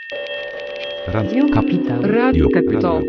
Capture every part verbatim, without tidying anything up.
Radio Capital. Radio Capital.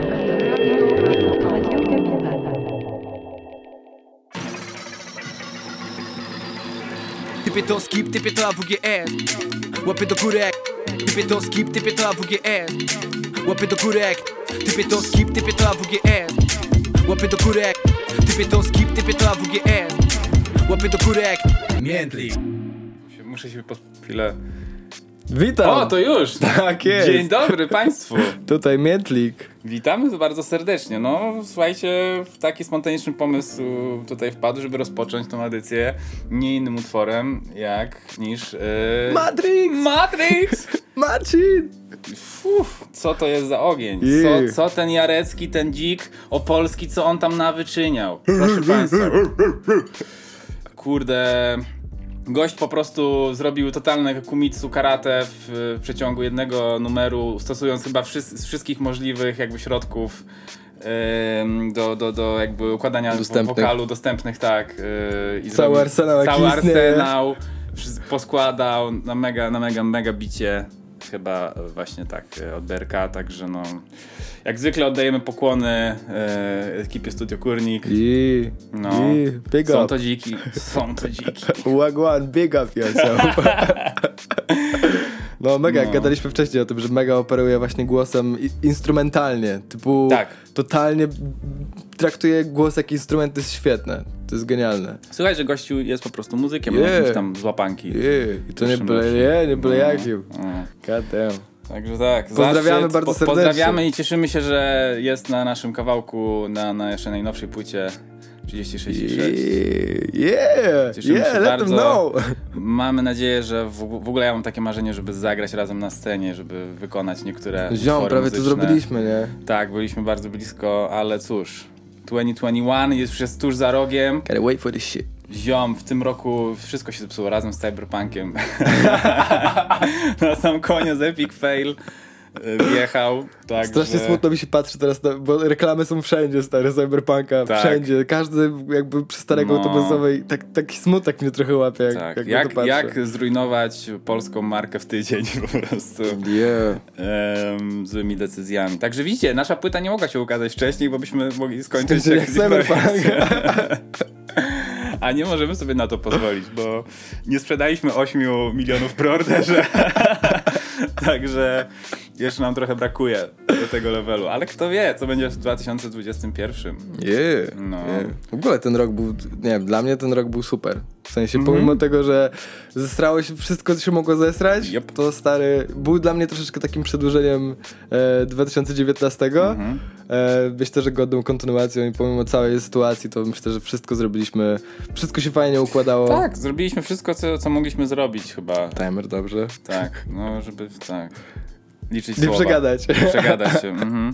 Typie to skip, typie to A W G S. Łapy do górek. Typie to skip, typie to A W G S. Łapy do górek. Typie to skip, typie to A W G S. Łapy do górek. Typie to skip, typie to A W G S. Łapy do górek. Miętlik. Muszę się po chwilę... Witam! O, to już! Tak jest! Dzień dobry Państwu! Tutaj Miętlik. Witamy bardzo serdecznie. No, słuchajcie, w taki spontaniczny pomysł tutaj wpadł, żeby rozpocząć tą edycję nie innym utworem, jak niż... Yy... Matrix! Matrix! Marcin! Uf, co to jest za ogień? Yeah. Co, co ten Jarecki, ten dzik opolski, co on tam nawyczyniał? Proszę Państwa. Kurde... Gość po prostu zrobił totalne kumitsu karate w, w przeciągu jednego numeru, stosując chyba wszy, z wszystkich możliwych jakby środków yy, do, do, do jakby układania dostępnych. wokalu dostępnych, tak. Yy, i cały zrobił, arsenał Cały jaki istnieje. arsenał poskładał na mega, na mega, mega bicie. Chyba właśnie tak od B R K, także no... Jak zwykle oddajemy pokłony e, ekipie Studio Kurnik. I, No, i, big są up. to dziki, są to dziki. Wagwan, big up yourself. No mega, jak No. gadaliśmy wcześniej o tym, że mega operuje właśnie głosem i- instrumentalnie. Typu Tak. totalnie traktuje głos jak instrument, to jest świetne. To jest genialne. Słuchaj, że gościu jest po prostu muzykiem, Yeah. yeah. jakimś tam z łapanki. Yeah. I to nie Lepszym, byle, lepszym. nie, nie byle No, jakim. no. God damn. Także tak. Pozdrawiamy zaszczyt. bardzo serdecznie. Pozdrawiamy i cieszymy się, że jest na naszym kawałku, na, na jeszcze najnowszej płycie trzydzieści sześć i sześć. Yeah, Cieszymy yeah, się let bardzo. them know. Mamy nadzieję, że w, w ogóle ja mam takie marzenie, żeby zagrać razem na scenie, żeby wykonać niektóre Ziom, utwory prawie to muzyczne. zrobiliśmy, nie? Tak, byliśmy bardzo blisko, ale cóż, dwa tysiące dwudziesty pierwszy jest już jest tuż za rogiem. Gotta wait for this shit. Ziom, w tym roku wszystko się zepsuło razem z Cyberpunkiem. Na sam koniec Epic Fail wjechał. Tak, Strasznie że... smutno mi się patrzy teraz, na, bo reklamy są wszędzie, stare Cyberpunka, Tak. wszędzie. Każdy jakby przy starego No. autobusowej, tak, taki smutek mnie trochę łapie, jak, Tak. jak, Jak, na to patrzę. jak zrujnować polską markę w tydzień po prostu Yeah. em, złymi decyzjami. Także widzicie, nasza płyta nie mogła się ukazać wcześniej, bo byśmy mogli skończyć Skończyli jak Cyberpunk. A nie możemy sobie na to pozwolić, bo nie sprzedaliśmy ośmiu milionów preorderze. Także jeszcze nam trochę brakuje do tego levelu. Ale kto wie, co będzie w dwa tysiące dwudziestym pierwszym. Yeah. No. yeah. W ogóle ten rok był, nie wiem, dla mnie ten rok był super. W sensie, Mhm. pomimo tego, że zesrało się wszystko, co się mogło zesrać, Yep. to stary, był dla mnie troszeczkę takim przedłużeniem e, dwa tysiące dziewiętnastego. Mhm. E, myślę, że godną kontynuacją i pomimo całej sytuacji, to myślę, że wszystko zrobiliśmy, wszystko się fajnie układało. Tak, zrobiliśmy wszystko, co, co mogliśmy zrobić chyba. Timer, dobrze. Tak, no żeby tak liczyć Nie słowa. przegadać. Nie przegadać się. Mhm.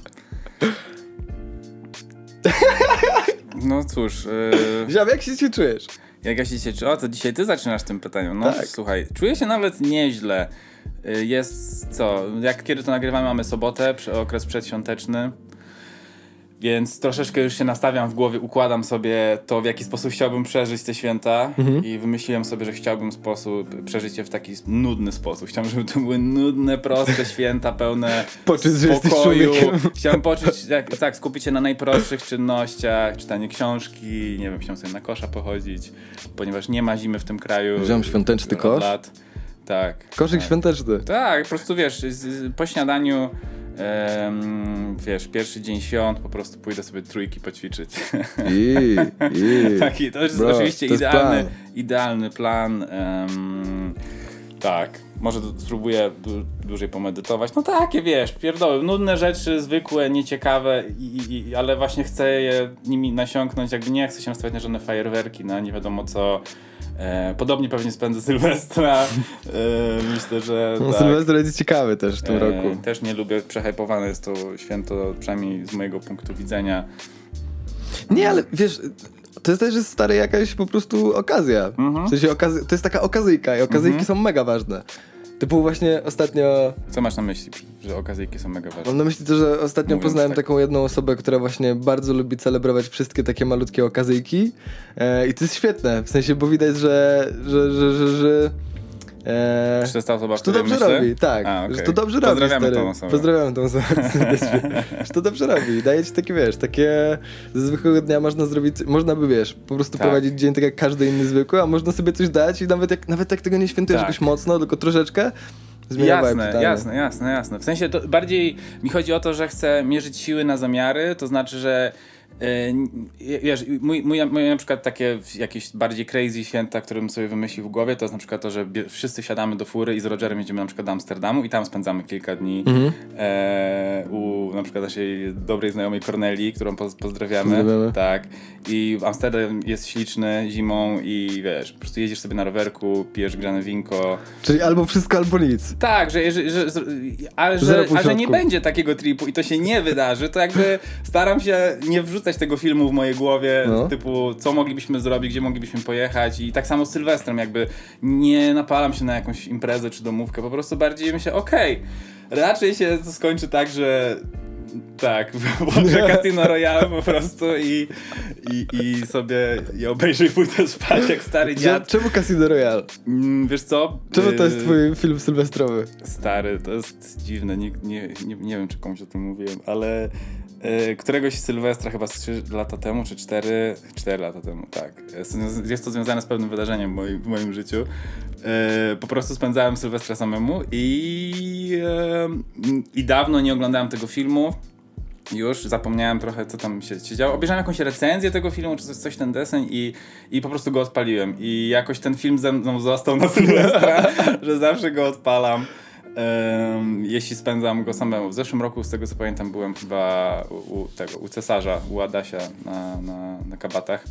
No cóż, yy, Ziam, jak się dzisiaj czujesz? jak ja się dzisiaj... czy- O, to dzisiaj ty zaczynasz tym pytaniem. No Tak. słuchaj, czuję się nawet nieźle. Yy, Jest co, jak kiedy to nagrywamy, mamy sobotę, przy, okres przedświąteczny. Więc troszeczkę już się nastawiam w głowie, układam sobie to, w jaki sposób chciałbym przeżyć te święta i wymyśliłem sobie, że chciałbym sposób przeżyć je w taki nudny sposób. Chciałbym, żeby to były nudne, proste święta, pełne Poczuć, że jesteś spokoju. człowiekiem. Chciałem poczuć, jak, tak, skupić się na najprostszych czynnościach, czytanie książki, nie wiem, chciałem sobie na kosza pochodzić, ponieważ nie ma zimy w tym kraju. Wziąłem świąteczny od kosz? lat. Tak. Koszyk tak. świąteczny. Tak, po prostu wiesz, z, z, po śniadaniu, em, wiesz, pierwszy dzień świąt, po prostu pójdę sobie trójki poćwiczyć. I, i. Taki, to jest Bro, oczywiście to jest idealny, plan. idealny plan. Em, tak, może d- spróbuję du- dłużej pomedytować. No takie, wiesz, pierdoły, nudne rzeczy, zwykłe, nieciekawe, i, i, ale właśnie chcę je nimi nasiąknąć, jakby nie chcę się nastawiać na żadne fajerwerki, na nie wiadomo co. E, podobnie pewnie spędzę Sylwestra. E, myślę, że No, tak. Sylwester będzie ciekawy też w tym E, roku. Też nie lubię, przehypowane jest to święto, przynajmniej z mojego punktu widzenia. Nie, ale wiesz, to też jest stary jakaś po prostu okazja. Mhm. W sensie okazy- to jest taka okazyjka i okazyjki Mhm. są mega ważne. Typu właśnie ostatnio, Co masz na myśli, że okazyjki są mega ważne? mam na myśli to, że ostatnio Mówiąc poznałem tak. taką jedną osobę, która właśnie bardzo lubi celebrować wszystkie takie malutkie okazyjki e, i to jest świetne, w sensie, bo widać, że, że, że, że, że Eee, Czy to jest ta osoba, o że to której dobrze myślę? robi, tak. A, okay. Że to dobrze robi, Pozdrawiamy stary. tą osobę. Pozdrawiam tą osobę. Że to dobrze robi. Daje ci takie, wiesz, takie ze zwykłego dnia można zrobić, można by, wiesz, po prostu tak. prowadzić dzień tak jak każdy inny zwykły, a można sobie coś dać i nawet jak, nawet jak tego nie świętujesz tak. jakoś mocno, tylko troszeczkę, zmienia Jasne, vibe, jasne, jasne, jasne. W sensie to bardziej mi chodzi o to, że chcę mierzyć siły na zamiary, to znaczy, że Yy, wiesz, mój, mój, mój na przykład takie jakieś bardziej crazy święta, którym sobie wymyślił w głowie, to jest na przykład to, że bie- wszyscy wsiadamy do fury i z Rogerem jedziemy na przykład do Amsterdamu i tam spędzamy kilka dni mhm. e, u na przykład naszej dobrej znajomej Kornelii, którą poz- pozdrawiamy. Pozdrawiamy. Tak. I Amsterdam jest śliczny zimą i wiesz, po prostu jedziesz sobie na rowerku, pijesz grzane winko. Czyli albo wszystko, albo nic. Tak, że, że, że, że, ale że, a że nie będzie takiego tripu i to się nie wydarzy, to jakby staram się nie wrzucać tego filmu w mojej głowie, no. typu co moglibyśmy zrobić, gdzie moglibyśmy pojechać i tak samo z Sylwestrem, jakby nie napalam się na jakąś imprezę czy domówkę, po prostu bardziej myślę, okej, okay, raczej się to skończy tak, że tak, włączę Casino Royale po prostu i, i, i sobie i obejrzę i pójdę spać jak stary dziad. Czemu Casino Royale? Mm, wiesz co? Czemu to jest twój film sylwestrowy? Stary, to jest dziwne, nie, nie, nie, nie wiem czy komuś o tym mówiłem, ale e, któregoś Sylwestra chyba trzy lata temu, czy cztery, cztery lata temu, tak. Jest to związane z pewnym wydarzeniem w moim, w moim życiu. E, po prostu spędzałem Sylwestra samemu i, e, i dawno nie oglądałem tego filmu. Już zapomniałem trochę, co tam się, się działo. Obejrzałem jakąś recenzję tego filmu, czy coś, coś ten deseń i, i po prostu go odpaliłem. I jakoś ten film ze mną został na Sylwestra, że zawsze go odpalam. Um, jeśli spędzam go samemu. W zeszłym roku, z tego co pamiętam, byłem chyba u, u tego, u cesarza, u Adasia na, na, na kabatach.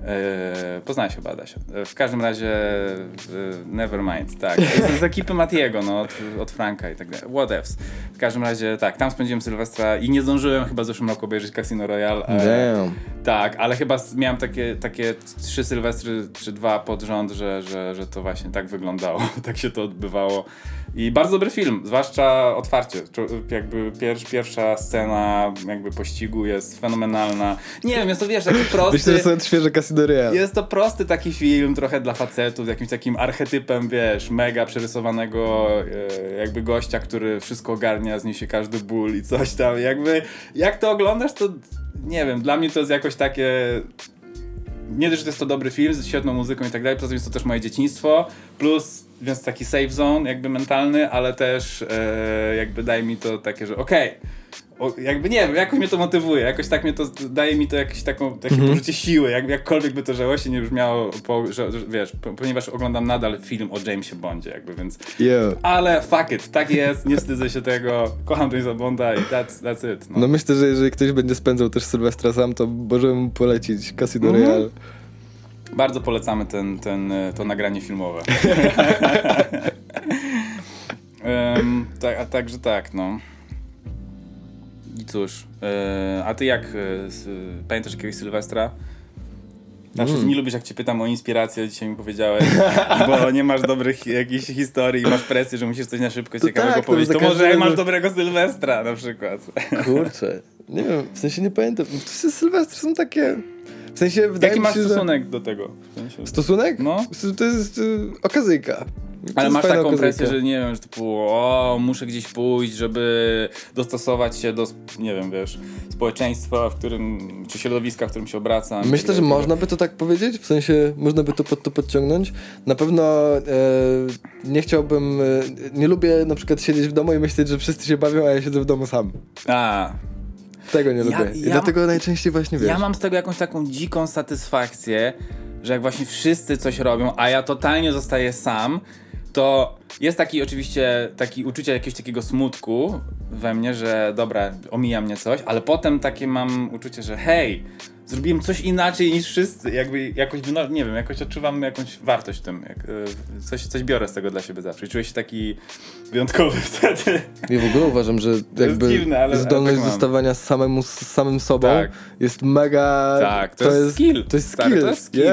E, poznałeś chyba Adasia. E, w każdym razie e, Nevermind, tak. Z, z ekipy Matiego, no, od, od Franka i tak dalej. What ifs. W każdym razie tak, tam spędziłem Sylwestra i nie zdążyłem chyba w zeszłym roku obejrzeć Casino Royale. E, Damn. tak, ale chyba miałem takie, takie trzy Sylwestry czy dwa pod rząd, że, że, że to właśnie tak wyglądało. Tak się to odbywało. I bardzo dobry film, zwłaszcza otwarcie. Jakby pier- pierwsza scena jakby pościgu jest fenomenalna. Nie wiem, jest to, wiesz, taki prosty... Myślę, że są świeże Casino Royale. Jest to prosty taki film, trochę dla facetów, z jakimś takim archetypem, wiesz, mega przerysowanego e, jakby gościa, który wszystko ogarnia, zniesie każdy ból i coś tam. Jakby, jak to oglądasz, to nie wiem, dla mnie to jest jakoś takie... Nie dość, że to jest to dobry film z świetną muzyką i tak dalej, poza tym jest to też moje dzieciństwo, plus więc taki safe zone jakby mentalny, ale też e, jakby daje mi to takie, że okej, okay, jakby nie wiem, jakoś mnie to motywuje, jakoś tak mnie to, daje mi to jakieś taką, takie mm-hmm. poczucie siły, jak, jakkolwiek by to żałośnie nie brzmiało, po, że, że, wiesz, po, ponieważ oglądam nadal film o Jamesie Bondzie jakby, więc yeah. ale fuck it, tak jest, nie wstydzę się tego, kocham Jamesa Bonda i that's, that's it. No. no myślę, że jeżeli ktoś będzie spędzał też Sylwestra sam, to możemy mu polecić Casino mm-hmm. Royale. Bardzo polecamy ten, ten, to nagranie filmowe. um, tak, a także tak, no. I cóż, e, a ty jak, e, s, pamiętasz jakiegoś Sylwestra? Znaczy, mm. nie lubisz, jak cię pytam o inspirację, dzisiaj mi powiedziałeś, bo nie masz dobrych jakichś historii i masz presję, że musisz coś na szybko to ciekawego tak, powiedzieć. To, to może jak masz dobrego Sylwestra na przykład. Kurczę, nie wiem, w sensie nie pamiętam. Sylwestry są takie... W sensie wydaje Jaki mi się, masz stosunek że... do tego? W sensie... Stosunek? No. To jest y, okazyjka. To ale jest masz taką okazyjka. presję, że nie wiem, że typu o, muszę gdzieś pójść, żeby dostosować się do, nie wiem, wiesz, społeczeństwa, w którym, czy środowiska, w którym się obracam. Myślę, że można by to tak powiedzieć, w sensie można by to pod to podciągnąć. Na pewno e, nie chciałbym, e, nie lubię na przykład siedzieć w domu i myśleć, że wszyscy się bawią, a ja siedzę w domu sam. A. Tego nie ja, lubię. I ja, dlatego najczęściej właśnie wiesz. Ja mam z tego jakąś taką dziką satysfakcję, że jak właśnie wszyscy coś robią, a ja totalnie zostaję sam, to jest taki oczywiście taki uczucie jakiegoś takiego smutku we mnie, że dobra, omija mnie coś, ale potem takie mam uczucie, że hej, zrobiłem coś inaczej niż wszyscy, jakby jakoś, no, nie wiem, jakoś odczuwam jakąś wartość w tym, jak, coś, coś biorę z tego dla siebie zawsze i czuję się taki wyjątkowy wtedy. Ja w ogóle uważam, że jakby dziwne, ale, zdolność ale tak zostawania samemu z samym sobą tak. jest mega... Tak, to, to jest skill. To jest Stary, skill. to jest skill. Yeah.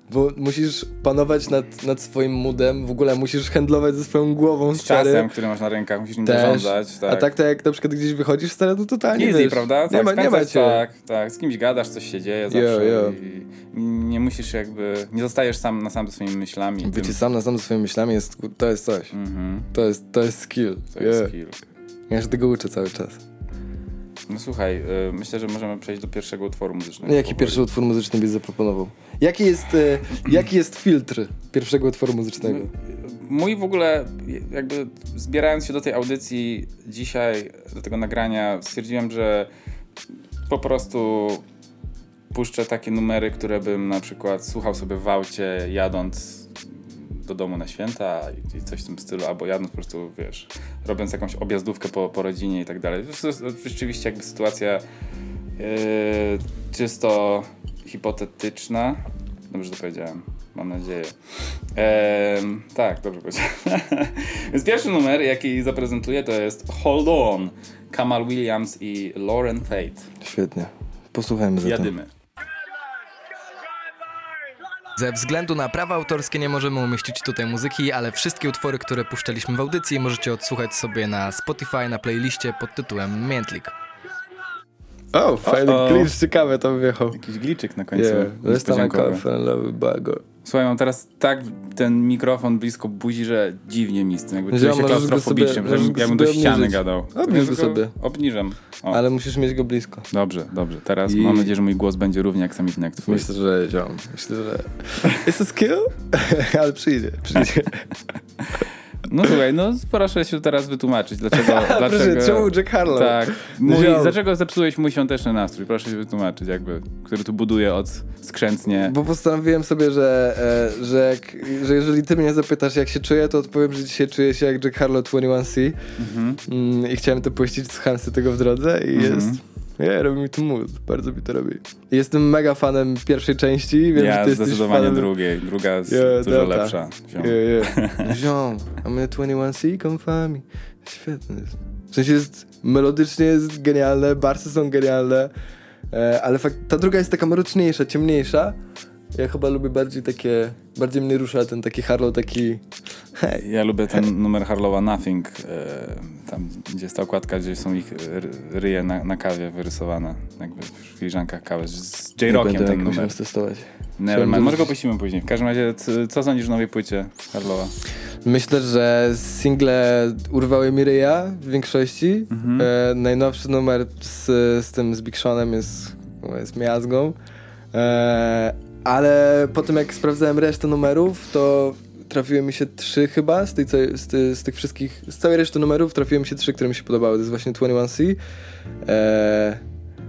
bo musisz panować nad, nad swoim moodem, w ogóle musisz handlować ze swoją głową, Z stary. czasem, który masz na rękach, musisz nim Też. zarządzać. Tak. A tak to jak na przykład gdzieś wychodzisz, stary, to totalnie Easy, wiesz, prawda? Nie Tak, ma, nie ma spędzasz- cię. Tak, tak, z kimś gadasz, coś się dzieje zawsze Jo, jo. i nie musisz jakby, nie zostajesz sam na sam ze swoimi myślami. Bycie tym- sam na sam ze swoimi myślami, jest, to jest coś. Mhm, To jest, to jest skill. to jest Yeah. skill. Ja się tego uczę cały czas. No słuchaj, y, myślę, że możemy przejść do pierwszego utworu muzycznego. Jaki powoli. pierwszy utwór muzyczny byś zaproponował? Jaki jest, e, jaki jest filtr pierwszego utworu muzycznego? Mój w ogóle, jakby zbierając się do tej audycji dzisiaj, do tego nagrania, stwierdziłem, że po prostu puszczę takie numery, które bym na przykład słuchał sobie w aucie, jadąc do domu na święta i coś w tym stylu, albo jadąc po prostu, wiesz, robiąc jakąś objazdówkę po, po rodzinie i tak dalej. To jest rzeczywiście jakby sytuacja yy, czysto hipotetyczna. Dobrze to powiedziałem, mam nadzieję. Ehm, tak, dobrze powiedziałem. Więc pierwszy numer, jaki zaprezentuję, to jest Hold On, Kamal Williams i Lauren Fate. Świetnie. Posłuchajmy zatem. Jadymy. Ze względu na prawa autorskie nie możemy umieścić tutaj muzyki, ale wszystkie utwory, które puszczaliśmy w audycji, możecie odsłuchać sobie na Spotify na playliście pod tytułem Miętlik. O, fajny O, o. glitch, ciekawe to wyjechał. Jakiś gliczyk na końcu. Yeah, let's time I niespodziankowy. fell in love with Bago. Słuchaj, mam teraz tak ten mikrofon blisko buzi, że dziwnie mi z tym. Jakby Ziom, czuję się możesz go klaustrofobicznie, sobie- że możesz go jakbym do sobie ściany obniżyć. gadał. Obniż To go ja sobie. Obniżam. O. Ale musisz mieć go blisko. Dobrze, dobrze. Teraz I- mam nadzieję, że mój głos będzie równie aksamitny jak twój. Myślę, że ziom. Myślę, że... Jest to skill? Ale przyjdzie, przyjdzie. No słuchaj, no proszę się teraz wytłumaczyć, dlaczego... dlaczego Proszę, czemu Jack Harlow? Tak. Mój, Ziom. dlaczego zepsułeś mój świąteczny nastrój? Proszę się wytłumaczyć, jakby, który tu buduje od skrzętnie. Bo postanowiłem sobie, że, e, że, jak, że jeżeli ty mnie zapytasz, jak się czuję, to odpowiem, że dzisiaj czuję się jak Jack Harlow dwadzieścia jeden C. Mhm. Mm, I chciałem to puścić, słuchałem sobie tego w drodze i Mhm. jest... Nie, robi mi to mood. Bardzo mi to robi. I jestem mega fanem pierwszej części. Wiem, że Ja ty jesteś zdecydowanie fanem... drugiej. Druga jest Yeah, dużo Delta. lepsza. Ziom. Yeah, yeah. Ziom, I'm in dwadzieścia jeden C, come find me. Świetny jest. W sensie jest, melodycznie jest genialne, barsy są genialne, e, ale fakt, ta druga jest taka mroczniejsza, ciemniejsza. Ja chyba lubię bardziej takie, bardziej mnie rusza ten taki Harlow, taki hej. Ja lubię ten numer Harlowa Nothing, e, tam gdzie jest ta okładka, gdzie są ich ry- ryje na, na kawie wyrysowane, jakby w filiżankach kawy, z J-Rockiem ten numer. Musimy testować. Nevermind, może go puścimy później. W każdym razie, c- co sądzisz o nowej płycie Harlowa? Myślę, że single urwały mi ryja w większości. Mhm. E, najnowszy numer z, z tym z Big Seanem jest, jest miazgą. E, ale po tym jak sprawdzałem resztę numerów, to trafiły mi się trzy chyba z, tej, całej- z, ty, z tych wszystkich, z całej reszty numerów trafiły mi się trzy, które mi się podobały. To jest właśnie dwadzieścia jeden C. E,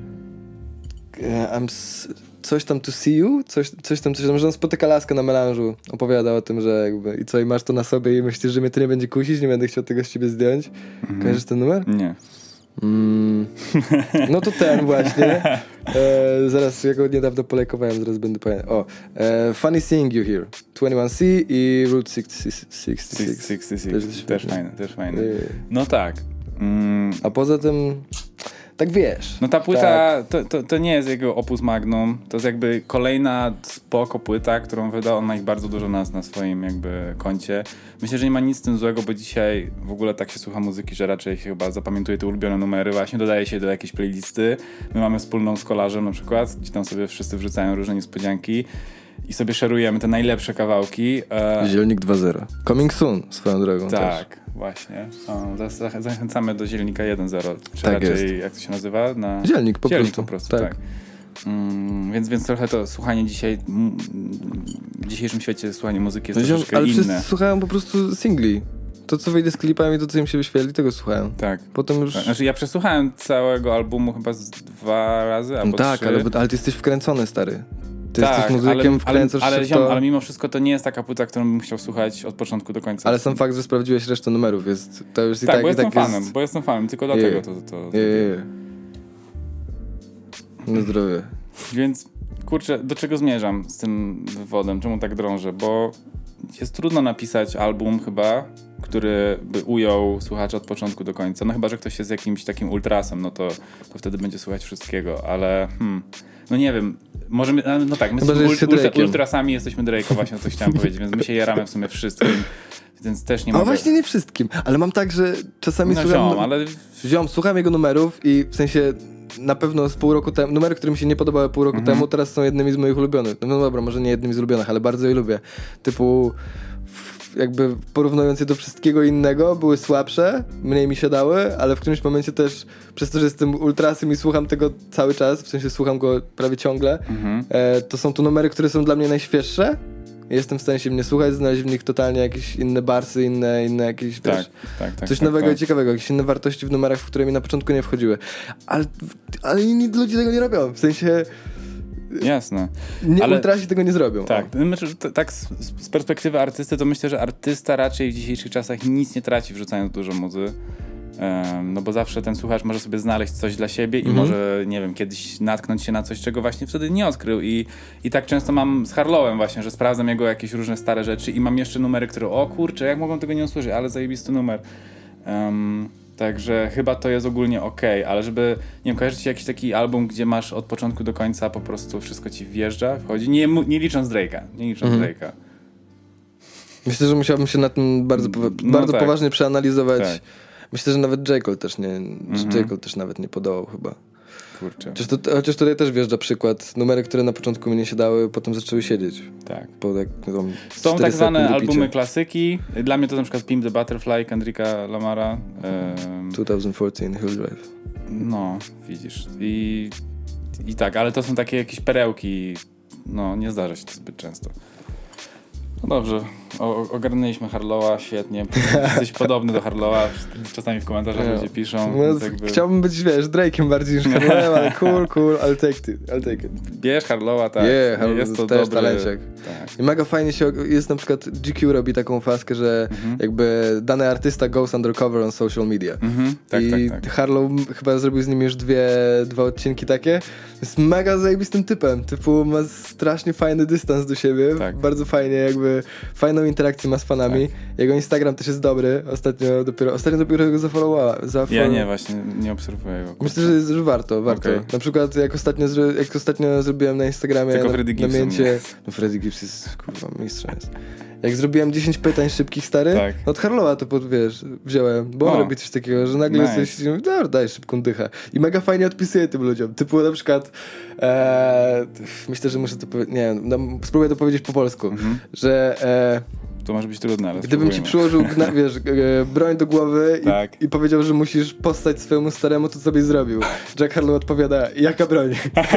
I'm s- coś tam to see you, coś, coś tam, coś tam, że on spotyka laskę na melanżu, opowiada o tym, że jakby i co, i masz to na sobie i myślisz, że mnie to nie będzie kusić, nie będę chciał tego z ciebie zdjąć. Mhm. Kojarzysz ten numer? Nie. Mm. No to ten właśnie. E, zaraz, ja go niedawno polajkowałem, zaraz będę pamiętał. O, e, Funny Seeing You Here, dwadzieścia jeden C i Route sześćdziesiąt sześć. sześćdziesiąt Też sześć, jest też świetne. fajne, też fajne. E, No tak. Mm, A poza tym, tak wiesz. no ta płyta to, to, to nie jest jego opus magnum, to jest jakby kolejna spoko płyta, którą wydał, on ma ich bardzo dużo na, na swoim jakby koncie. Myślę, że nie ma nic z tym złego, bo dzisiaj w ogóle tak się słucha muzyki, że raczej się chyba zapamiętuje te ulubione numery, właśnie dodaje się do jakiejś playlisty. My mamy wspólną z kolarzem na przykład, gdzie tam sobie wszyscy wrzucają różne niespodzianki i sobie szerujemy te najlepsze kawałki. E, Zielnik dwa zero. Coming soon, swoją drogą tak, też. właśnie. O, zach- zachęcamy do Zielnika jeden zero. Czy Tak raczej, jest. jak to się nazywa? Na... Zielnik po Zielnik prostu. po prostu, tak. tak. Mm, więc, więc trochę to słuchanie dzisiaj, mm, w dzisiejszym świecie słuchanie muzyki jest Ziom, troszeczkę ale inne. wszyscy słuchałem po prostu singli. To, co wyjdzie z klipami, to, co im się wyświetli, tego słuchałem. Tak. Potem już... Tak. Znaczy ja przesłuchałem całego albumu chyba z dwa razy, albo No tak, trzy. ale, ale ty jesteś wkręcony, stary. Ty tak, jesteś muzykiem, ale, wkręcasz ale, się ale, w ziom, to. ale mimo wszystko to nie jest taka płyta, którą bym chciał słuchać od początku do końca. Ale sam fakt, że sprawdziłeś resztę numerów jest... To już i tak, tak, bo i jestem tak fanem, jest... bo jestem fanem, tylko dlatego to, to, to Je, je, je. Na zdrowie. Więc kurczę, do czego zmierzam z tym wywodem? Czemu tak drążę? Bo jest trudno napisać album chyba który by ujął słuchacza od początku do końca. No chyba, że ktoś jest jakimś takim ultrasem, no to, to wtedy będzie słuchać wszystkiego, ale hmm, no nie wiem, może my, no tak, my Chyba, że jesteśmy jest ultra, Drake'em. ultrasami, jesteśmy Drake'a, właśnie coś chciałem powiedzieć, więc my się jaramy w sumie wszystkim, więc też nie A mogę... właśnie nie wszystkim, ale mam tak, że czasami No słucham... ziom, ale... Ziom, słucham jego numerów i w sensie na pewno z pół roku temu, numery, które mi się nie podobały pół roku Mhm. temu, teraz są jednymi z moich ulubionych. No, no dobra, może nie jednymi z ulubionych, ale bardzo je lubię. Typu w- jakby porównując je do wszystkiego innego, były słabsze, mniej mi się dały, ale w którymś momencie też przez to, że jestem ultrasem i słucham tego cały czas, w sensie słucham go prawie ciągle, Mhm. e, to są to numery, które są dla mnie najświeższe. Jestem w stanie się mnie słuchać, znaleźć w nich totalnie jakieś inne barsy, inne, inne jakieś, Tak, wiesz, tak, tak. coś tak, nowego tak. i ciekawego, jakieś inne wartości w numerach, w które mi na początku nie wchodziły. Ale, ale inni ludzie tego nie robią, w sensie Jasne. nie Ale- ultrasi tego nie zrobią. Tak, O. znaczy, t- tak z, z perspektywy artysty to myślę, że artysta raczej w dzisiejszych czasach nic nie traci wrzucając dużo muzy. Em, no bo zawsze ten słuchacz może sobie znaleźć coś dla siebie i Mhm. może, nie wiem, kiedyś natknąć się na coś, czego właśnie wtedy nie odkrył. I, i tak często mam z Harlowem właśnie, że sprawdzam jego jakieś różne stare rzeczy i mam jeszcze numery, które o kurczę, jak mogą tego nie usłyszeć, ale zajebisty numer. Em, Także chyba to jest ogólnie okej, ale żeby, nie wiem, kojarzycie jakiś taki album, gdzie masz od początku do końca po prostu wszystko ci wjeżdża, wchodzi, nie, mu- nie licząc Drake'a, nie licząc Mhm. Drake'a. Myślę, że musiałbym się na tym bardzo, powa- No bardzo tak. poważnie przeanalizować. Tak. Myślę, że nawet J. Cole też nie, Mhm. że J. Cole też nawet nie podołał chyba. Kurczę, Chociaż, to, chociaż tutaj też wjeżdża przykład. Numery, które na początku mi nie siadały, potem zaczęły siedzieć. tak. Po tak, tam Są cztery tak zwane sekundy albumy picia. klasyki, dla mnie to na przykład Pimp the Butterfly Kendricka Lamara. Em, dwa tysiące czternaście Hill Drive. no, widzisz. I, I tak, ale to są takie jakieś perełki, no nie zdarza się to zbyt często. No dobrze, o, ogarnęliśmy Harlowa, świetnie. Jesteś podobny do Harlowa, czasami w komentarzach No. ludzie piszą. No, więc jakby... Chciałbym być, wiesz, Drake'em bardziej niż Harlowem, ale cool, cool, I'll take it. I'll take it. Bierz Harlowa, tak. Yeah, Harlow jest to też dobry... talenciak. Tak. I mega fajnie się, jest na przykład G Q robi taką faskę, że Mhm. jakby dany artysta goes undercover on social media. Mhm, tak, I tak, tak. Harlow chyba zrobił z nim już dwie, dwa odcinki takie. Jest mega zajebistym typem. Typu ma strasznie fajny dystans do siebie. Tak. Bardzo fajnie jakby, fajną interakcję ma z fanami. Jego Instagram też jest dobry. Ostatnio dopiero, ostatnio dopiero go zafollowowałem. Ja nie, właśnie nie obserwuję go. Myślę, że, jest, że warto, warto. Okej. Na przykład jak ostatnio, zro, jak ostatnio zrobiłem na Instagramie Tylko na, Freddie Gibson namięcie, nie. no Freddie Gibbs jest kurwa mistrzem jest. Jak zrobiłem dziesięć pytań szybkich stary, Tak. no od Harlowa to pod, wiesz, wziąłem, bo on O. robi coś takiego, że nagle Nice. jesteś, dobra, daj szybką dychę. I mega fajnie odpisuje tym ludziom. Typu na przykład, e, myślę, że muszę to powiedzieć, nie wiem, no, spróbuję to powiedzieć po polsku, Mhm. że e, To może być trudne, ale gdybym ci spróbujmy. przyłożył, gna, wiesz, e, broń do głowy Tak. i, i powiedział, że musisz postać swojemu staremu, to co byś zrobił. Jack Harlow odpowiada, jaka broń?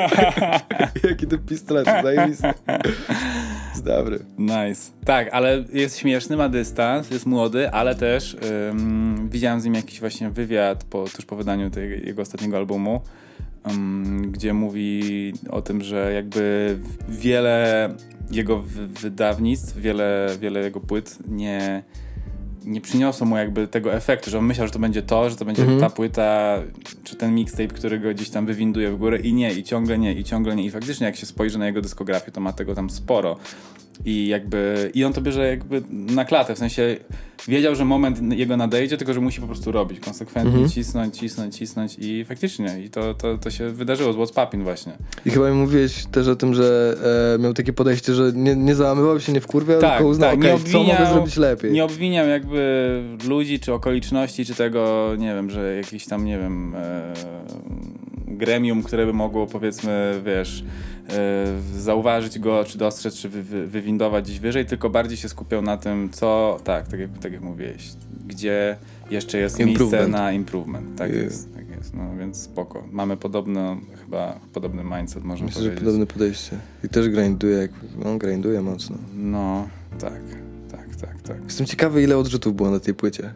Jaki to pistolet, zajebisty. Jest dobry. Nice. Tak, ale jest śmieszny, ma dystans, jest młody, ale też ym, widziałem z nim jakiś właśnie wywiad po, tuż po wydaniu tej, jego ostatniego albumu, ym, gdzie mówi o tym, że jakby wiele jego wy- wydawnictw, wiele, wiele jego płyt nie, nie przyniosło mu jakby tego efektu, że on myślał, że to będzie to, że to będzie Mhm. ta płyta, czy ten mixtape, który go gdzieś tam wywinduje w górę i nie, i ciągle nie, i ciągle nie. I faktycznie jak się spojrzy na jego dyskografię, to ma tego tam sporo. I jakby, i on to bierze jakby na klatę, w sensie wiedział, że moment jego nadejdzie, tylko że musi po prostu robić, konsekwentnie Mhm. cisnąć, cisnąć, cisnąć i faktycznie, i to, to, to się wydarzyło z What's Poppin' właśnie. I chyba mi mówiłeś też o tym, że e, miał takie podejście, że nie, nie załamywał się, nie wkurwiał, Tak, tylko uznał, tak, okej, nie co mogę obwiniał- zrobić lepiej. Nie obwiniam jakby ludzi, czy okoliczności, czy tego, nie wiem, że jakiś tam, nie wiem, e, gremium, które by mogło, powiedzmy, wiesz, e, zauważyć go, czy dostrzec, czy wy, wy, wywindować gdzieś wyżej, tylko bardziej się skupiał na tym, co, tak, tak jak, tak jak mówiłeś, gdzie jeszcze jest miejsce Improvement. na improvement. Tak Yeah. jest, tak jest, no więc spoko. Mamy podobno, chyba podobny mindset, można Myślę, że powiedzieć. podobne podejście. I też grinduje, jak, on grinduje mocno. No, tak, tak, tak, tak. Jestem ciekawy, ile odrzutów było na tej płycie.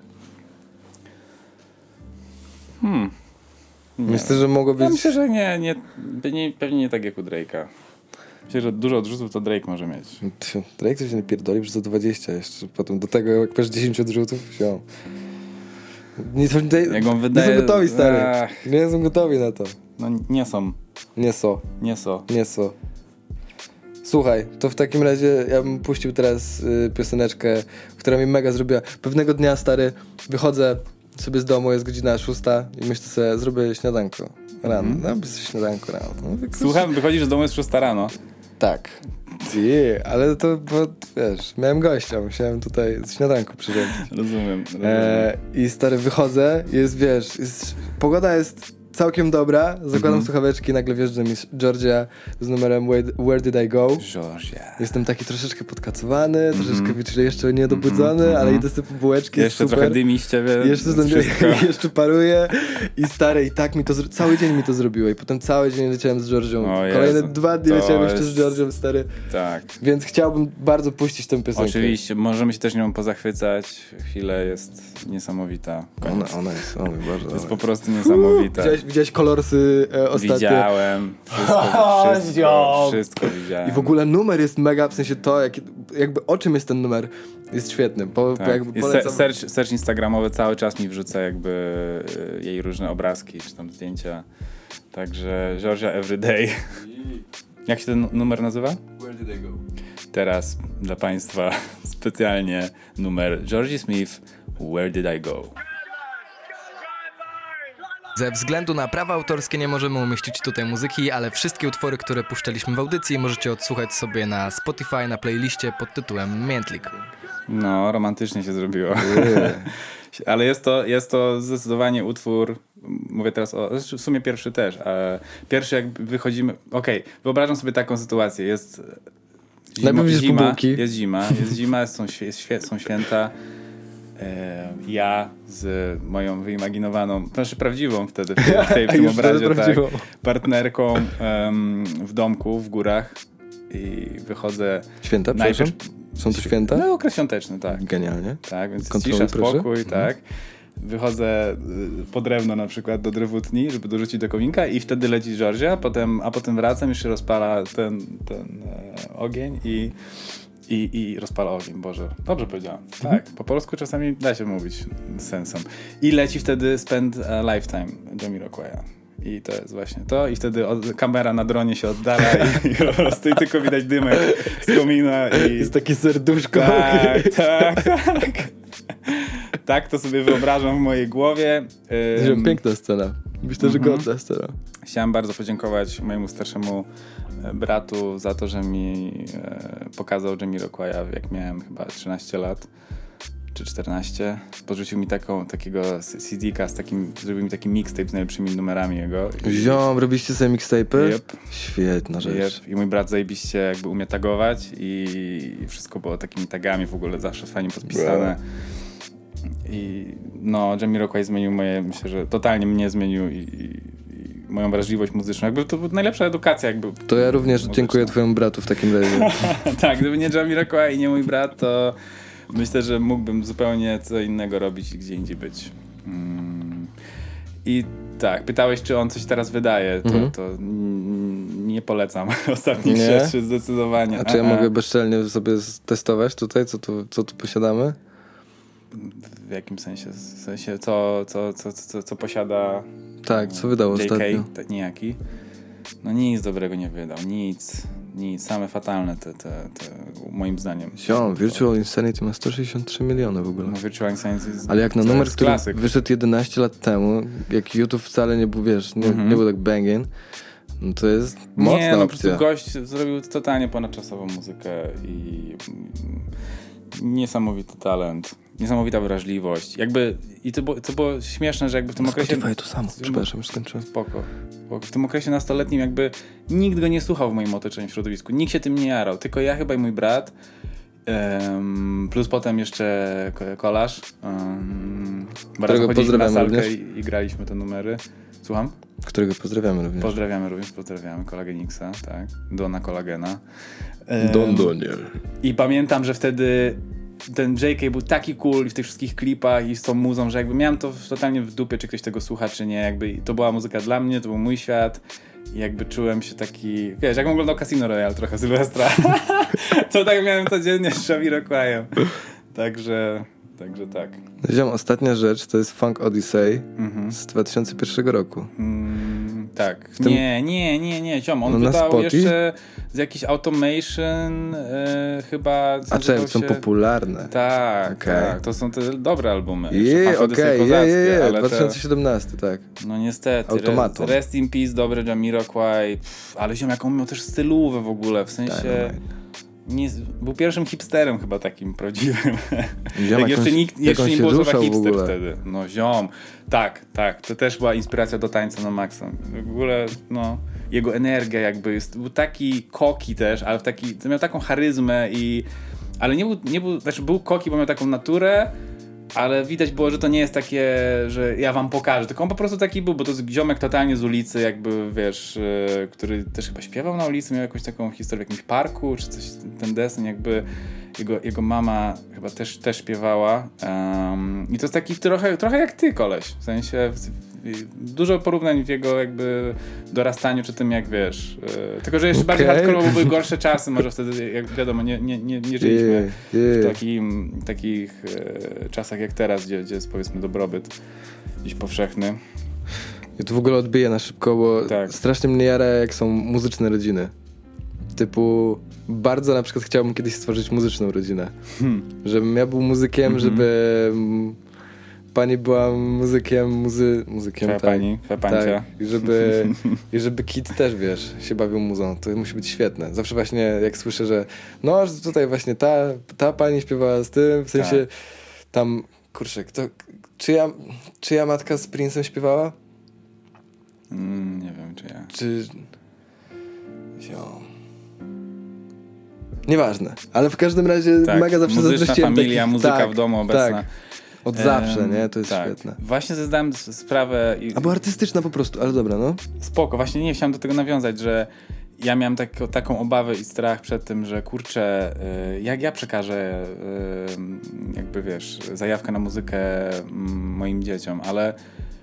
Hmm. Nie. Myślę, że mogło Ja być... myślę, że nie, nie, nie, pewnie nie tak jak u Drake'a. Myślę, że dużo odrzutów to Drake może mieć. Tfu, Drake to się nie pierdoli, że za dwadzieścia jeszcze. Potem do tego, jak masz dziesięć odrzutów, wziął. Nie, są- nie, Jak on nie wydaje... są gotowi, stary. Ach, Nie są gotowi na to. no nie są, Nie są, nie są. nie są. Słuchaj, to w takim razie ja bym puścił teraz y, pioseneczkę, która mi mega zrobiła. Pewnego dnia, stary, wychodzę sobie z domu, jest godzina szósta i myślę sobie, zrobię śniadanko rano. Mhm. No, bez śniadanko rano. No, mówię, kurczę, Słucham, wychodzisz z domu jest szósta rano. Tak. Nie, ale to, bo wiesz, miałem gościa, musiałem tutaj śniadanko przyrządzić. Rozumiem. rozumiem. E, I stary, wychodzę, jest, wiesz, jest, pogoda jest całkiem dobra, zakładam Mhm. słuchaweczki, nagle wjeżdża mi Georgia z numerem Where, Where Did I Go? Georgia. Jestem taki troszeczkę podkacowany, Mhm. troszeczkę wieczór jeszcze niedobudzony, Mhm, ale mhm. idę sobie po bułeczki, jest Jeszcze super. trochę dymi z ciebie. Jeszcze, z ten, wszystko. jeszcze paruje i stary, i tak mi to, zro- cały dzień mi to zrobiło i potem cały dzień leciałem z Georgią. O Kolejne Jezu, dwa dni to leciałem jeszcze jest- z Georgią, stary. Tak. Więc chciałbym bardzo puścić tę piosenkę. Oczywiście, możemy się też nią pozachwycać. Chwilę jest niesamowita. Ona, ona jest, o mój Boże. To jest ona- po prostu niesamowita. Widziałeś, widziałeś kolorsy e, ostatnio? Widziałem. Wszystko, wszystko, ziom. wszystko widziałem. I w ogóle numer jest mega, w sensie to, jak, jakby o czym jest ten numer, jest świetny. Bo, Tak. bo jakby I polecam... se- search, search instagramowy cały czas mi wrzuca jakby y, jej różne obrazki, czy tam zdjęcia. Także Georgia Everyday. Jak się ten numer nazywa? Where did I go? Teraz dla Państwa specjalnie numer Georgie Smith, Where Did I Go? Ze względu na prawa autorskie nie możemy umieścić tutaj muzyki, ale wszystkie utwory, które puszczaliśmy w audycji, możecie odsłuchać sobie na Spotify, na playliście pod tytułem Miętlik. No, romantycznie się zrobiło. Ale jest to, jest to zdecydowanie utwór, mówię teraz o, w sumie pierwszy też, ale pierwszy jak wychodzimy, okej, okay, wyobrażam sobie taką sytuację, jest zima, Najpierw jest zima bubułki. jest zima, jest zima, są, świe, świe, są święta, e, ja z moją wyimaginowaną, znaczy prawdziwą wtedy, w, tej, w, tej, w tym Już obrazie, tak, prawdziwą. partnerką em, w domku, w górach i wychodzę Święta, najpierw... przepraszam? Są to święta? No, okres świąteczny, tak. Genialnie. Tak, więc jest Kontroluj, cisza, proszę. spokój, tak. Wychodzę y, po drewno na przykład do drewutni, żeby dorzucić do kominka i wtedy leci Georgia, potem, a potem wracam, już się rozpala ten, ten e, ogień i, i, i rozpala ogień, Boże. Dobrze powiedziałem. Tak, po polsku czasami da się mówić z sensem. I leci wtedy Spend a Lifetime Jamiroquai'a. I to jest właśnie to. I wtedy od, kamera na dronie się oddala i, i po prostu i tylko widać dymek z komina. I, Jest takie serduszko. tak, tak, tak. Tak to sobie wyobrażam w mojej głowie. Ym, Piękna scena. Myślę, że Mhm. godna scena. Chciałem bardzo podziękować mojemu starszemu e, bratu za to, że mi e, pokazał Jamiroquai'a, jak miałem chyba trzynaście lat czy czternaście. Podrzucił mi taką, takiego C D-ka z takim, zrobił mi taki mixtape z najlepszymi numerami jego. Ziom, robiliście sobie mixtape'y? Yep. Świetna rzecz. Yep. I mój brat zajebiście jakby umie tagować i wszystko było takimi tagami w ogóle zawsze fajnie podpisane. I no, Jamiroquai zmienił moje, myślę, że totalnie mnie zmienił i, i, i moją wrażliwość muzyczną. Jakby to była najlepsza edukacja jakby. To ja również muzyczna. dziękuję twojemu bratu w takim razie. Tak, gdyby nie Jamiroquai i nie mój brat, to myślę, że mógłbym zupełnie co innego robić i gdzie indziej być. Mm. I tak, pytałeś, czy on coś teraz wydaje, to, Mhm. to mm, nie polecam ostatnich Nie? rzeczy zdecydowanie. A czy ja A-a. mogę bezczelnie sobie testować tutaj, co tu, co tu posiadamy? W jakim sensie? W sensie, co, co, co, co, co posiada Tak, co wydał J K? ostatnio? Te- Niejaki? No nic dobrego nie wydał, nic, nic, same fatalne te, te, te moim zdaniem. Ziom, Virtual Insanity ma sto sześćdziesiąt trzy miliony w ogóle. No, Virtual Insanity jest, Ale jak na to numer, jest który klasyk. wyszedł jedenaście lat temu, jak YouTube wcale nie był, wiesz, nie, Mhm. nie był tak banging, no to jest mocna Nie, no po prostu opcja. gość zrobił totalnie ponadczasową muzykę i mm, niesamowity talent, niesamowita wrażliwość. Jakby, i to było, to było śmieszne, że jakby w tym Na okresie... Spotify to samo, przepraszam, już skończyłem. Spoko, spoko. W tym okresie nastoletnim jakby nikt go nie słuchał w moim otoczeniu, w środowisku. Nikt się tym nie jarał, tylko ja chyba i mój brat. Um, plus potem jeszcze ko- kolarz. Um, Którego chodziliśmy na pozdrawiamy salkę również. i, i graliśmy te numery. Słucham? Którego pozdrawiamy również. Pozdrawiamy również, pozdrawiamy Kolageniksa, tak. Dona Kolagena. Don Em, Doniel. I pamiętam, że wtedy ten J K był taki cool w tych wszystkich klipach i z tą muzą, że jakby miałem to w, totalnie w dupie, czy ktoś tego słucha, czy nie. Jakby to była muzyka dla mnie, to był mój świat. I jakby czułem się taki... Wiesz, jakbym oglądał Casino Royale trochę Sylwestra. To tak miałem codziennie z Jamiroquaiem. Także... Także tak. Ziom, ostatnia rzecz to jest Funk Odyssey Mhm. z dwa tysiące pierwszego roku. Mm, tak. tym... Nie, nie, nie, nie, ziom. On No na wydał Spotify? jeszcze z jakiś automation e, chyba... A czemu, są się... popularne? Tak, Okej. tak. To są te dobre albumy. Je, okej, je, je, je, ale dwa te... tysiące siedemnasty, tak. No niestety. Automaton. Rest, rest in peace, dobry Jamiroquai. Pff, ale ziom, jaką miał też stylówę w ogóle, w sensie... Dynamite. Nie, był pierwszym hipsterem chyba takim prawdziwym. Ziom, Jak jeszcze jakąś- nikt, jak jeszcze on nie się było słowa ruszał w hipster ogóle. wtedy. No ziom. Tak, tak. To też była inspiracja do tańca na maksa. W ogóle, no, jego energia jakby jest, był taki koki też, ale w taki, miał taką charyzmę i, ale nie był, nie był, znaczy był koki, bo miał taką naturę, ale widać było, że to nie jest takie, że ja wam pokażę, tylko on po prostu taki był, bo to jest ziomek totalnie z ulicy, jakby, wiesz, yy, który też chyba śpiewał na ulicy, miał jakąś taką historię w jakimś parku, czy coś, ten deseń jakby, jego, jego mama chyba też, też śpiewała um, i to jest taki trochę, trochę jak ty, koleś, w sensie w, w, dużo porównań w jego jakby dorastaniu, czy tym jak, wiesz, yy, tylko, że jeszcze Okay. bardziej hardcore, bo były gorsze czasy, może wtedy, jak wiadomo, nie, nie, nie, nie żyliśmy Je, je. w takim, takich e, czasach jak teraz, gdzie, gdzie jest powiedzmy dobrobyt gdzieś powszechny. Ja tu w ogóle odbiję na szybko, bo Tak. strasznie mnie jara, jak są muzyczne rodziny. Typu, bardzo na przykład chciałbym kiedyś stworzyć muzyczną rodzinę. Hmm. Żebym ja był muzykiem, Mhm. żeby mm, pani była muzykiem, muzy, muzykiem, Twoja tak. pani, twoja pancia. Tak, i żeby, i żeby kid też, wiesz, się bawił muzą. To musi być świetne. Zawsze właśnie jak słyszę, że no, że tutaj właśnie ta, ta pani śpiewała z tym, w sensie Tak. tam, kurczę, kto, czyja, czyja matka z Prince'em śpiewała? Mm, nie wiem, czy ja. Czy... Jo. Nieważne, ale w każdym razie Tak, mega zawsze muzyczna zazdrościłem familia, takich- muzyka tak, w domu obecna. Tak, od zawsze, Em, nie? To jest tak. świetne. Właśnie sobie zdałem s- sprawę i Albo artystyczna po prostu, ale dobra, no. spoko, właśnie nie chciałem do tego nawiązać, że ja miałem tak, taką obawę i strach przed tym, że kurczę, y, jak ja przekażę y, jakby wiesz, zajawkę na muzykę mm, moim dzieciom, ale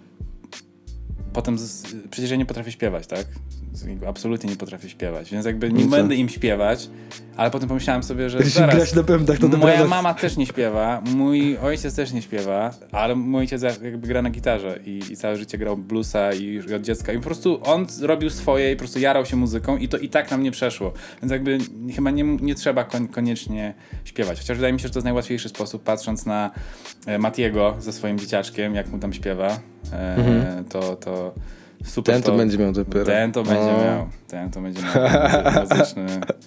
potem z, przecież ja nie potrafię śpiewać, tak? Z- jakby absolutnie nie potrafię śpiewać, więc jakby nie No co? będę im śpiewać, ale potem pomyślałem sobie, że Będziesz zaraz, grać na pewno tak to moja dobranoc. mama też nie śpiewa, mój ojciec też nie śpiewa, ale mój ojciec jakby gra na gitarze i, i całe życie grał bluesa i, i od dziecka i po prostu on robił swoje i po prostu jarał się muzyką i to i tak nam nie przeszło, więc jakby chyba nie, nie trzeba kon, koniecznie śpiewać, chociaż wydaje mi się, że to jest najłatwiejszy sposób, patrząc na e, Matiego ze swoim dzieciaczkiem, jak mu tam śpiewa, e, Mhm. to, to super. Ten to będzie miał dopiero. Ten to będzie O. miał, ten to będzie miał muzy- muzyczny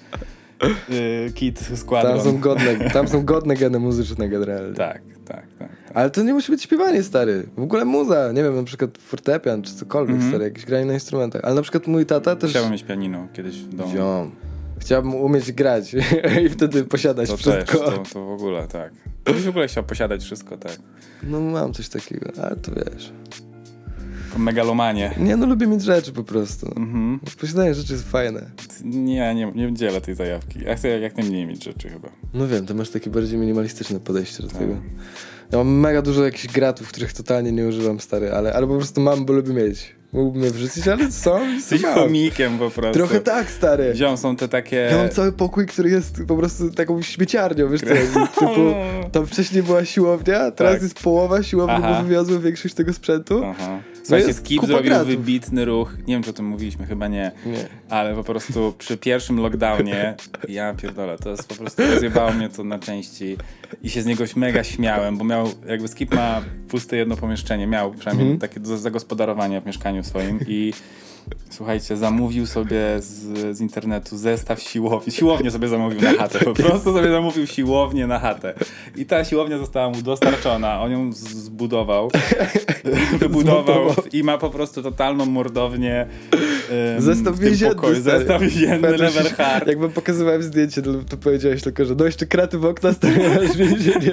y, kit składron. Tam są godne, tam są godne geny muzyczne generalnie. Tak, tak, tak. tak. Ale to nie musi być śpiewanie, stary. W ogóle muza, nie wiem, na przykład fortepian czy cokolwiek, Mhm. stary, jakieś granie na instrumentach. Ale na przykład mój tata też... Chciałbym mieć pianino kiedyś w domu. Ziom. Chciałbym umieć grać i wtedy posiadać To wszystko. też, to, to w ogóle, tak. Byś w ogóle chciał posiadać wszystko, tak. No mam coś takiego, ale to wiesz. Megalomanie. Nie, no lubię mieć rzeczy po prostu. Mhm. Posiadanie rzeczy jest fajne. Nie, nie, nie dzielę tej zajawki. Ja chcę jak najmniej mieć rzeczy chyba. No wiem, to masz takie bardziej minimalistyczne podejście do Tak. tego. Ja mam mega dużo jakichś gratów, których totalnie nie używam, stary, ale, ale po prostu mam, bo lubię mieć. Mógłbym je wrzucić, ale są. Jesteś mam. chomikiem po prostu. Trochę tak, stary. Ziom, są te takie... Ja mam cały pokój, który jest po prostu taką śmieciarnią, wiesz co? Typu, tam wcześniej była siłownia, teraz Tak. jest połowa siłowni, Aha. bo wywiozłem większość tego sprzętu. Aha. Słuchajcie, jest Skip kupa zrobił gratów. wybitny ruch. Nie wiem, czy o tym mówiliśmy, chyba nie. Nie. Ale po prostu przy pierwszym lockdownie, ja pierdolę, to jest po prostu, rozjebało mnie to na części i się z niego mega śmiałem, bo miał, jakby Skip ma puste jedno pomieszczenie, miał przynajmniej Mhm. takie do zagospodarowania w mieszkaniu swoim i słuchajcie, zamówił sobie z, z internetu zestaw siłowni. Siłownię sobie zamówił na chatę. Po prostu sobie zamówił siłownię na chatę. I ta siłownia została mu dostarczona. On ją z- zbudował. Wybudował i ma po prostu totalną mordownię um, Zestaw w tym więzienny, pokoju. stary. Zestaw więzienny, Pamiętasz, level hard. Jak wam pokazywałem zdjęcie, to, to powiedziałeś tylko, że no jeszcze kraty w okna, stary, masz więzienie.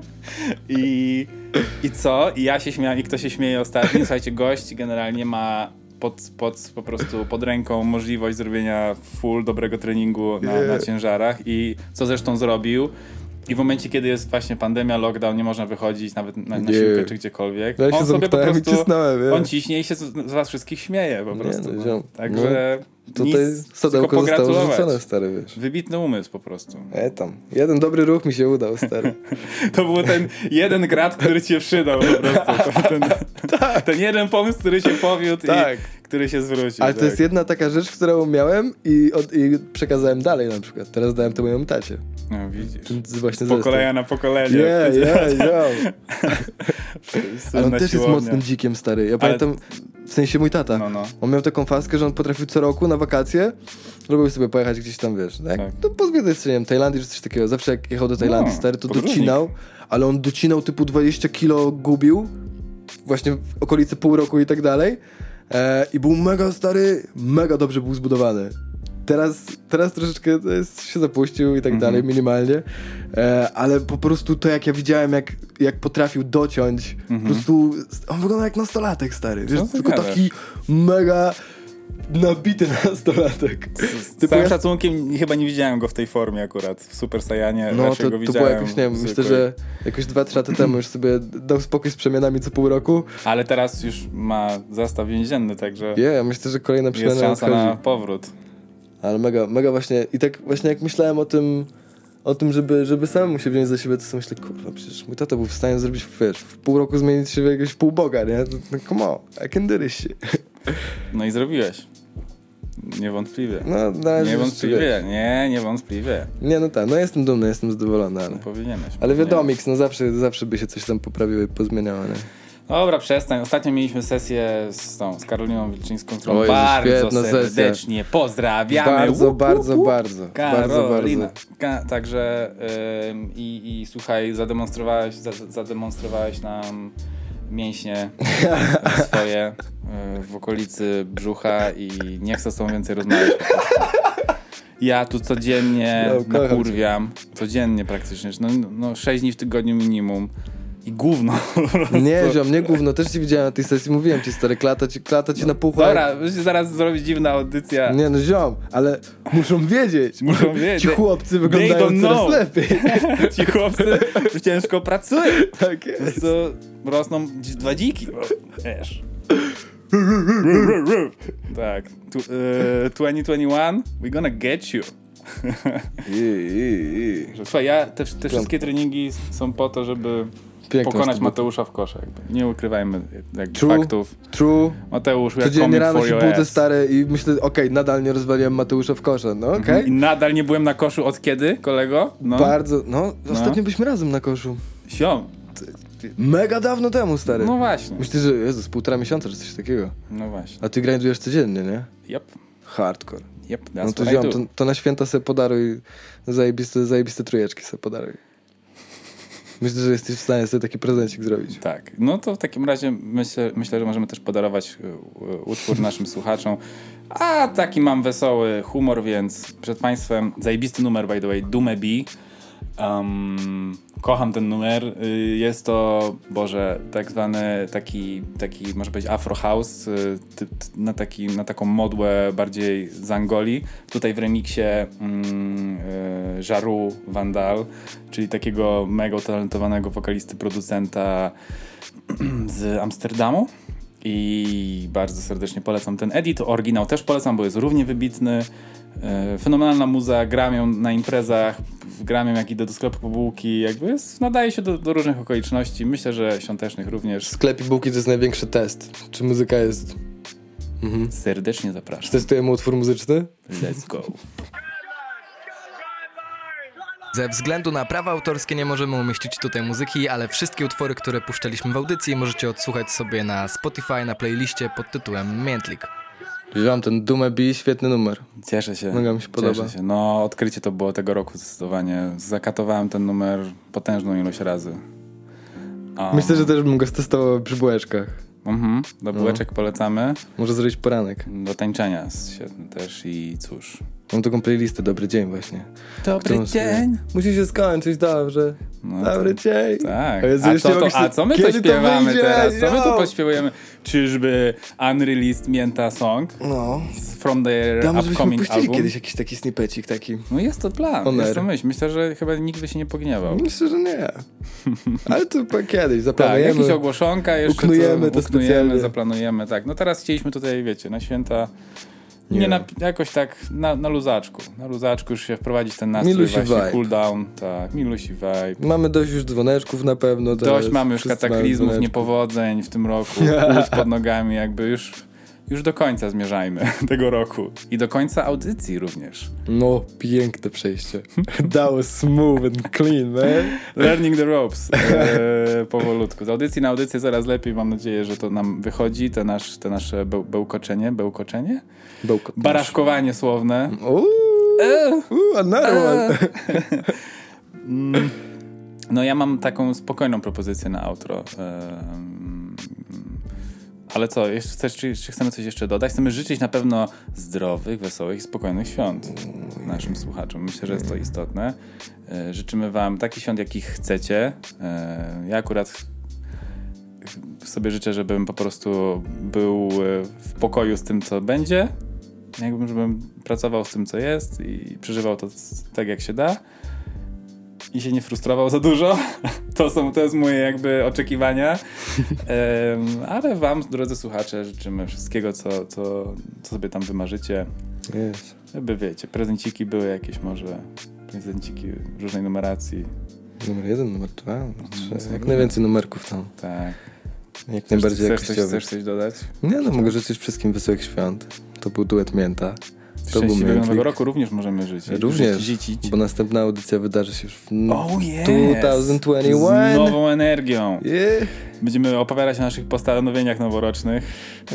I, I co? I ja się śmiałem, i kto się śmieje ostatni? Słuchajcie, gość generalnie ma pod, pod, po prostu pod ręką możliwość zrobienia full dobrego treningu na, na ciężarach i co zresztą zrobił. I w momencie, kiedy jest właśnie pandemia, lockdown, nie można wychodzić nawet na, na Nie. siłkę czy gdziekolwiek. No ja się on sobie po zamknąłem i prostu, cisnąłem, nie? on ciśnie i się z, z was wszystkich śmieje po Nie, prostu. no, No, ziom. Także Tutaj nic, tylko sadełko zostało pogratulować. rzucone, stary, wiesz. Wybitny umysł po prostu. E tam. Jeden dobry ruch mi się udał, stary. To był ten jeden grat, który cię przydał po prostu. To, ten, Ten jeden pomysł, który się powiódł Tak. i który się zwrócił. Ale tak. to jest jedna taka rzecz, którą miałem i, od, i przekazałem dalej na przykład. Teraz dałem to mojemu tacie. No widzisz. Ten z- właśnie Z pokolenia na pokolenie. Nie, nie, nie. Ale on Na też jest siłownię. mocnym dzikiem, stary. Ja pamiętam, w sensie mój tata. No, no. On miał taką faskę, że on potrafił co roku na wakacje, lubił sobie pojechać gdzieś tam, wiesz, tak? Tak. To pozwiedzać, nie wiem, Tajlandii czy coś takiego. Zawsze jak jechał do Tajlandii, No, stary, to podróżnik. docinał, ale on docinał typu dwadzieścia kilo gubił, właśnie w okolicy pół roku i tak dalej. E, I był mega stary, mega dobrze był zbudowany. Teraz, teraz troszeczkę to jest, się zapuścił i tak Mhm. dalej, minimalnie. E, ale po prostu to, jak ja widziałem, jak, jak potrafił dociąć, po prostu on wygląda jak nastolatek, stary. Wiesz, Co ty tylko gadasz? taki mega nabity nastolatek. Z Typu całym ja- szacunkiem chyba nie widziałem go w tej formie akurat. W Super Saiyanie No raczej to, go to widziałem. było jakoś, nie wiem, myślę, zwykłej. że jakoś dwa, trzy lata temu już sobie dał spokój z przemianami co pół roku. Ale teraz już ma zastaw więzienny, także Nie, ja myślę, że kolejna jest przemiana szansa nadchodzi. na powrót. Ale mega, mega właśnie, i tak właśnie jak myślałem o tym, o tym, żeby, żeby samemu się wziąć za siebie, to sobie myślę, kurwa, przecież mój tata był w stanie zrobić, wiesz, w pół roku zmienić się w jakiegoś półboga, nie? To, no come on, I can do this shit. No i zrobiłeś. Niewątpliwie. No, należy Niewątpliwie, nie, niewątpliwie. Nie, no tak, no jestem dumny, jestem zadowolony, ale... No, powinieneś. Ale wiadomo, powinieneś. no zawsze, zawsze by się coś tam poprawiło i pozmieniało, nie? Dobra, przestań. Ostatnio mieliśmy sesję z tą, z Karoliną Wilczyńską, którą O Jezu, bardzo świetna sesja. serdecznie pozdrawiamy. Bardzo, Łup, bardzo, łup, łup. bardzo, Karolina. bardzo, bardzo. Ka- także ym, i, i słuchaj, zademonstrowałeś, za, zademonstrowałeś nam mięśnie swoje y, w okolicy brzucha i nie chcę z tobą więcej rozmawiać po prostu. Ja tu codziennie No, kocham nakurwiam, codziennie praktycznie, no, no sześć dni w tygodniu minimum i gówno po prostu. Nie, ziom, nie gówno, też ci widziałem na tej sesji, mówiłem ci, stary, klata ci, klata ci na pół Dobra, musi zaraz zrobić dziwna audycja. Nie no, ziom, ale muszą wiedzieć. Muszą wiedzieć. Ci chłopcy They wyglądają don't coraz know. lepiej. Ci chłopcy ciężko pracują. Tak Po jest. prostu rosną dzi- dwa dziki. Wiesz. Tak. Tu, y, dwadzieścia dwadzieścia jeden, we gonna get you. I, i, i. Słuchaj, ja te, te wszystkie treningi są po to, żeby Piękne pokonać jest to. Mateusza w kosze. Jakby. Nie ukrywajmy jakby True. faktów. True. Mateusz, we are Codziennie coming rano for się your budzę ass. stary i myślę, okej, nadal nie rozwaliłem Mateusza w kosza, no okej. I nadal nie byłem na koszu od kiedy, kolego? No. Bardzo, no, ostatnio byliśmy razem na koszu. Siom. Mega dawno temu, stary. No właśnie. Myślę, że Jezus, półtora miesiąca czy coś takiego. No właśnie. A ty grindujesz codziennie, nie? Yep. Hardcore. Yep, that's No to what I ziom, do. to, to na święta sobie podaruj zajebiste, zajebiste trójeczki sobie podaruj. Myślę, że jesteś w stanie sobie taki prezencik zrobić. Tak, no to w takim razie myślę, myślę że możemy też podarować y, y, utwór naszym słuchaczom. A taki mam wesoły humor, więc przed państwem zajebisty numer, by the way, Dume B. Um, kocham ten numer. Y, Jest to, Boże, tak zwany taki, taki może być afro house, y, ty, ty, na, taki, na taką modłę bardziej z Angolii. Tutaj w remiksie mm, y, Jaru Vandal, czyli takiego mega utalentowanego wokalisty, producenta z Amsterdamu. I bardzo serdecznie polecam ten edit. Oryginał też polecam, bo jest równie wybitny. E, Fenomenalna muza, gram ją na imprezach, gram ją jak idę do sklepu po bułki, jakby jest, nadaje się do, do różnych okoliczności. Myślę, że świątecznych również. Sklep i bułki to jest największy test. Czy muzyka jest... Mhm. Serdecznie zapraszam. Testujemy utwór muzyczny? Let's go. Ze względu na prawa autorskie nie możemy umieścić tutaj muzyki, ale wszystkie utwory, które puszczaliśmy w audycji, możecie odsłuchać sobie na Spotify, na playliście pod tytułem Miętlik. Wziąłem ten Dume B, świetny numer. Cieszę się. Mega mi się podoba. Cieszę się. No, odkrycie to było tego roku zdecydowanie. Zakatowałem ten numer potężną ilość razy. Um, Myślę, że też bym go stestował przy bułeczkach. Mhm, do bułeczek polecamy. Może zrobić poranek. Do tańczenia jest świetny też i cóż. Mam taką playlistę Dobry Dzień właśnie. Dobry Którą sobie- Musi się skończyć dobrze. No Dobry to- dzień. Tak. A, Jezu, A jeszcze co, mogę to, się- a co my Kiedy to to śpiewamy wyjdzie? teraz? Co my tu Yo! pośpiewujemy? Czyżby Unreleased Mięta Song No. from their Tam żebyśmy upcoming puścili album? kiedyś jakiś taki snippecik taki. No jest to plan, Oner. jest to myśl. Myślę, że chyba nikt by się nie pogniewał. Myślę, że nie. Ale to po- kiedyś Tak, zaplanujemy. jakieś ogłoszonka jeszcze. uknujemy to uknujemy, specjalnie. zaplanujemy, tak. No teraz chcieliśmy tutaj, wiecie, na święta Nie, Nie. na, jakoś tak na, na luzaczku. Na luzaczku już się wprowadzić ten nastrój, Milusi właśnie vibe. cool down. Tak, milusi vibe. Mamy dość już dzwoneczków na pewno. Dość teraz. mamy już Wszyscy kataklizmów, mają dzwoneczki. niepowodzeń w tym roku, łód pod nogami, jakby już, już do końca zmierzajmy tego roku. I do końca audycji również. No, piękne przejście. That was smooth and clean, man. Learning the ropes. Eee, powolutku. Z audycji na audycję coraz lepiej. Mam nadzieję, że to nam wychodzi. Te, nasz, te nasze beł, bełkoczenie. Bełkoczenie? Bełkot. Baraszkowanie słowne. Uuu, uuu, another one. Mm. No ja mam taką spokojną propozycję na outro. Ehm, ale co, jeszcze chcesz, czy, czy chcemy coś jeszcze dodać? Chcemy życzyć na pewno zdrowych, wesołych i spokojnych świąt naszym słuchaczom. Myślę, że jest to istotne. E, życzymy wam takich świąt, jakich chcecie. E, ja akurat sobie życzę, żebym po prostu był w pokoju z tym, co będzie. Jakbym, żebym pracował z tym, co jest i przeżywał to tak, jak się da. I się nie frustrował za dużo. To są, to jest moje jakby oczekiwania. Um, ale wam, drodzy słuchacze, życzymy wszystkiego, co, co, co sobie tam wymarzycie. Yes. Żeby, wiecie, prezenciki były jakieś może, prezenciki różnej numeracji. Numer jeden, numer dwa, numer trzy. No, Jak no. najwięcej numerków tam. Tak. Jak Chcesz, najbardziej chcesz, coś, jakościowych. chcesz coś dodać? Nie no, mogę życzyć wszystkim wesołych świąt. To był duet Mięta. To był Szczęśliwego Miętlik. nowego roku również możemy żyć. Również, Życić. bo następna audycja wydarzy się już w Oh yes! dwa tysiące dwudziestym pierwszym. Z nową energią. Yeah. Będziemy opowiadać o naszych postanowieniach noworocznych.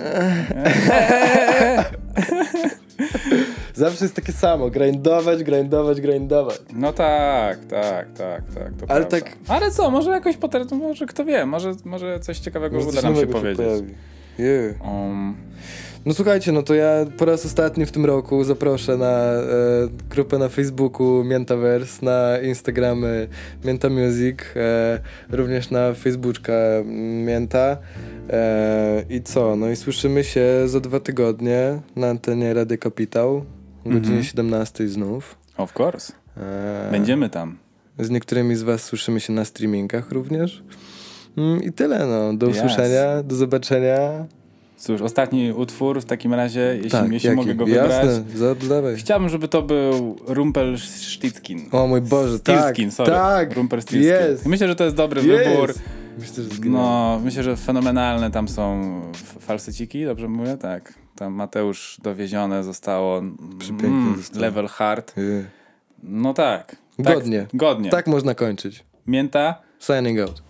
Zawsze jest takie samo, grindować, grindować, grindować. No tak, tak, tak, tak. To Ale prawda. tak- Ale co, może jakoś potem, może kto wie, może, może coś ciekawego Może uda coś nam się nowego powiedzieć. pojawi. Yeah. Um, No słuchajcie, no to ja po raz ostatni w tym roku zaproszę na e, grupę na Facebooku Miętaverse, na Instagramy Mięta Music, e, również na Facebooka Mięta. E, I co? No i słyszymy się za dwa tygodnie na antenie Radia Kapitał o godzinie Mhm. siedemnastej znów. of course. E, Będziemy tam. Z niektórymi z was słyszymy się na streamingach również. Mm, I tyle, no. Do Yes. usłyszenia, do zobaczenia. Cóż, ostatni utwór w takim razie, jeśli, Tak, jeśli jaki? mogę go wybrać. Jasne, zadawaj. Chciałbym, żeby to był Rumpelstiltskin. O mój Boże, tak, Stiltskin, sorry. tak, Rumpelstiltskin. jest. Myślę, że to jest dobry Jest. wybór. Myślę, że zginę. No, myślę, że fenomenalne tam są f- falseciki, dobrze mówię? Tak. Tam Mateusz dowiezione zostało. Przepięknie Mm, zostało. level hard. Yeah. No tak. tak. Godnie. Godnie. Tak można kończyć. Mięta. Signing out.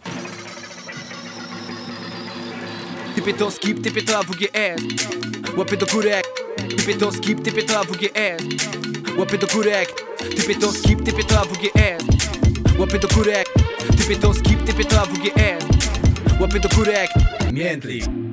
Typie to skip, typie to A W G S. Łapy do górek. Typie to skip, typie to A W G S. Łapy do górek. Typie to skip, typie to A W G S. Łapy do górek. Typie to skip, typie to A W G S. Łapy do górek. Miętlik.